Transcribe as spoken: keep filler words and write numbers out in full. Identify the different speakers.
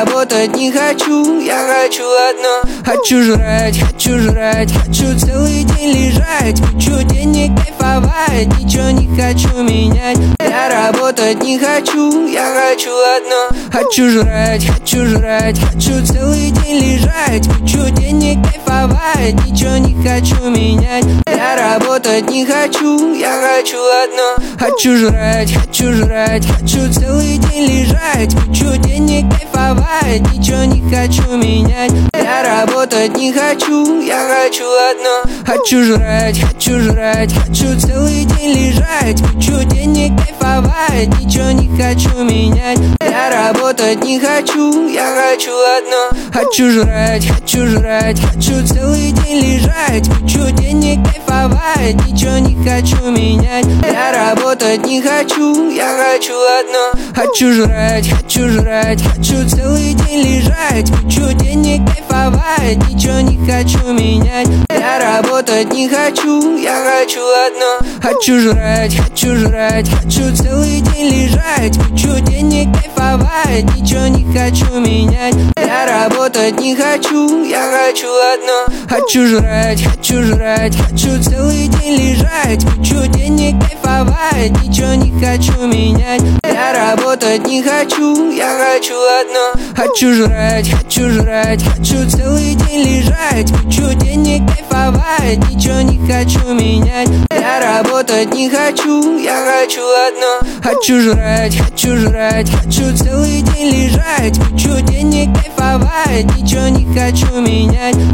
Speaker 1: работать не хочу, я хочу одно. Хочу жрать, хочу жрать, хочу целый день лежать. Хочу денег кайфовать, ничего не хочу менять. Я работать не хочу, я хочу одно. Хочу жрать, хочу жрать, хочу целый день лежать. Хочу денег кайфовать, ничего не хочу менять. Я работать не хочу, я хочу одно. Хочу жрать, хочу жрать, хочу целый день лежать. Хочу денег кайфовать, ничего не хочу менять. Я работать не хочу, я хочу одно. Хочу жрать, хочу жрать, хочу целый день лежать. Хочу денег кайфовать, ничего не хочу менять. Я работать не хочу, я хочу одно. Хочу жрать, хочу жрать, хочу целый день лежать. Хочу денег кайфовать, ничего не хочу менять. Я работать не хочу, я хочу одно. Хочу жрать, хочу жрать, хочу целый день лежать. Хочу денег кайфовать, ничего не хочу менять. Я работать не хочу, я хочу одно. Хочу жрать, хочу жрать, хочу целый день лежать. Хочу денег кайфовать, ничего не хочу менять. Я работать не хочу, я хочу одно. Хочу жрать, хочу жрать, хочу целый день лежать. Хочу денег кайфовать, ничего не хочу менять. Я работать не хочу, я хочу одно. Хочу жрать, хочу жрать, хочу целый день лежать. Хочу денег кайфовать, ничего не хочу менять. Я работать не хочу, я хочу одно. Хочу жрать, хочу жрать, хочу целый день лежать. Хочу денег кайфовать, ничего не хочу менять.